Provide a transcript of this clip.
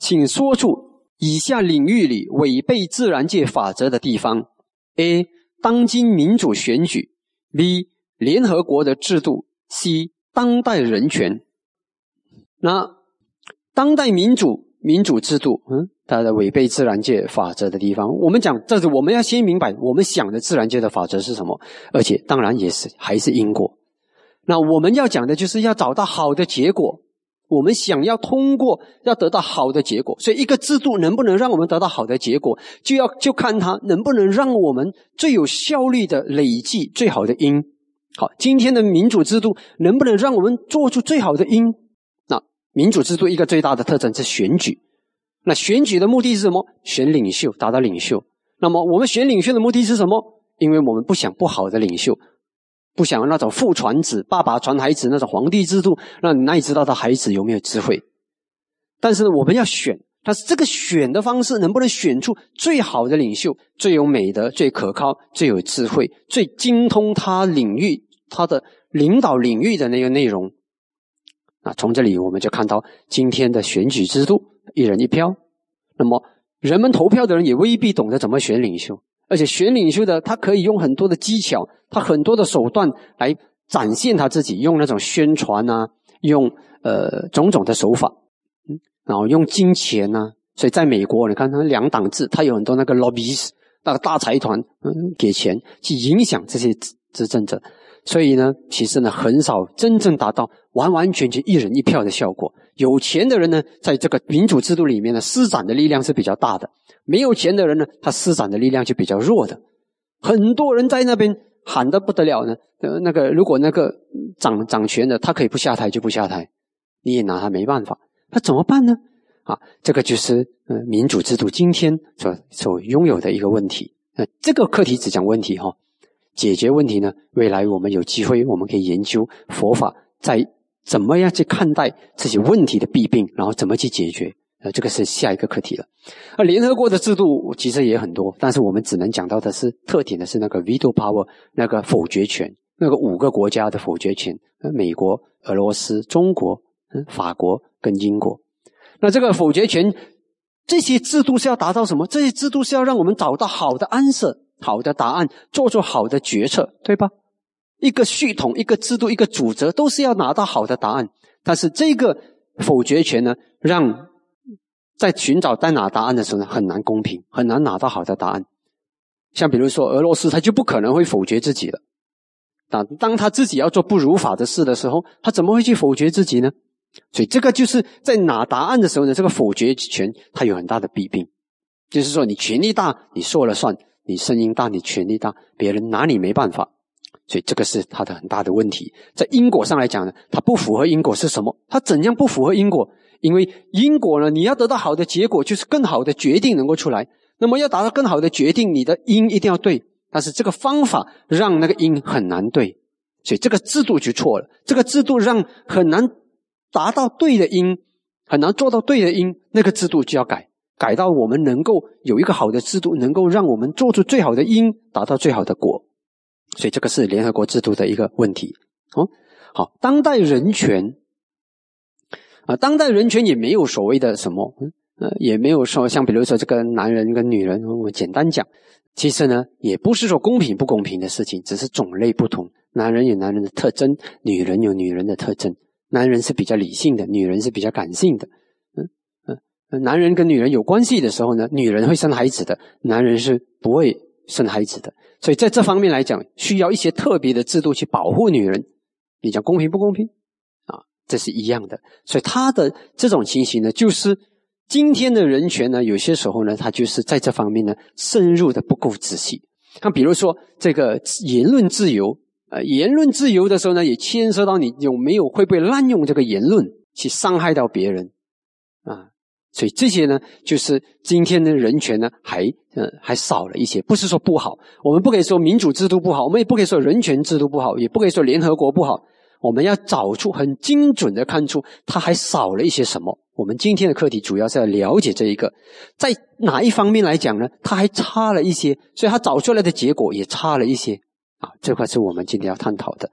请说出以下领域里违背自然界法则的地方。 A. 当今民主选举， B. 联合国的制度， C. 当代人权。那当代民主制度，它的违背自然界法则的地方，我们讲，这是我们要先明白我们想的自然界的法则是什么，而且当然还是因果。那我们要讲的就是要找到好的结果，我们想要通过要得到好的结果，所以一个制度能不能让我们得到好的结果，就看它能不能让我们最有效率的累积最好的因。好，今天的民主制度能不能让我们做出最好的因？那民主制度一个最大的特征是选举，那选举的目的是什么？选领袖，达到领袖。那么我们选领袖的目的是什么？因为我们不想不好的领袖，不想那种父传子，爸爸传孩子那种皇帝制度，让你哪里知道他孩子有没有智慧。但是呢，我们要选，但是这个选的方式能不能选出最好的领袖，最有美德，最可靠，最有智慧，最精通他领域，他的领导领域的那个内容。那从这里我们就看到今天的选举制度，一人一票。那么人们投票的人也未必懂得怎么选领袖，而且选领袖的他可以用很多的技巧，他很多的手段来展现他自己，用那种宣传啊，用种种的手法，然后用金钱啊。所以在美国你看他两党制，他有很多那个 lobbies， 那个大财团给钱去影响这些执政者。所以呢，其实呢，很少真正达到完完全全一人一票的效果。有钱的人呢，在这个民主制度里面呢，施展的力量是比较大的；没有钱的人呢，他施展的力量就比较弱的。很多人在那边喊得不得了呢，如果那个掌权的，他可以不下台就不下台，你也拿他没办法。那怎么办呢？这个就是民主制度今天所拥有的一个问题。这个课题只讲问题哈。解决问题呢，未来我们有机会我们可以研究佛法在怎么样去看待这些问题的弊病，然后怎么去解决。这个是下一个课题了。联合国的制度其实也很多，但是我们只能讲到的是特点的是那个 veto power， 那个否决权，那个5个国家的否决权，美国、俄罗斯、中国、法国跟英国。那这个否决权，这些制度是要达到什么？这些制度是要让我们找到好的answer，好的答案，做出好的决策，对吧？一个系统，一个制度，一个主则，都是要拿到好的答案。但是这个否决权呢，让在寻找在拿答案的时候呢，很难公平，很难拿到好的答案。像比如说俄罗斯，他就不可能会否决自己了。当他自己要做不如法的事的时候，他怎么会去否决自己呢？所以这个就是在拿答案的时候呢，这个否决权它有很大的弊病。就是说你权力大，你说了算，你声音大，你权力大，别人拿你没办法。所以这个是它的很大的问题。在因果上来讲呢，它不符合因果是什么？它怎样不符合因果？因为因果呢，你要得到好的结果，就是更好的决定能够出来。那么要达到更好的决定，你的因一定要对，但是这个方法让那个因很难对，所以这个制度就错了。这个制度让很难达到对的因，很难做到对的因，那个制度就要改到我们能够有一个好的制度，能够让我们做出最好的因，达到最好的果。所以这个是联合国制度的一个问题。好，当代人权当代人权也没有所谓的什么也没有说像比如说这个男人跟女人，我简单讲，其实呢也不是说公平不公平的事情，只是种类不同。男人有男人的特征，女人有女人的特征。男人是比较理性的，女人是比较感性的。男人跟女人有关系的时候呢，女人会生孩子的，男人是不会生孩子的。所以在这方面来讲，需要一些特别的制度去保护女人。你讲公平不公平这是一样的。所以他的这种情形呢，就是今天的人权呢，有些时候呢，他就是在这方面呢深入的不够仔细。像比如说这个言论自由言论自由的时候呢，也牵涉到你有没有会不会滥用这个言论去伤害到别人所以这些呢，就是今天的人权呢还少了一些。不是说不好，我们不可以说民主制度不好，我们也不可以说人权制度不好，也不可以说联合国不好。我们要找出很精准的看出它还少了一些什么。我们今天的课题主要是要了解这一个，在哪一方面来讲呢，它还差了一些，所以它找出来的结果也差了一些这块是我们今天要探讨的。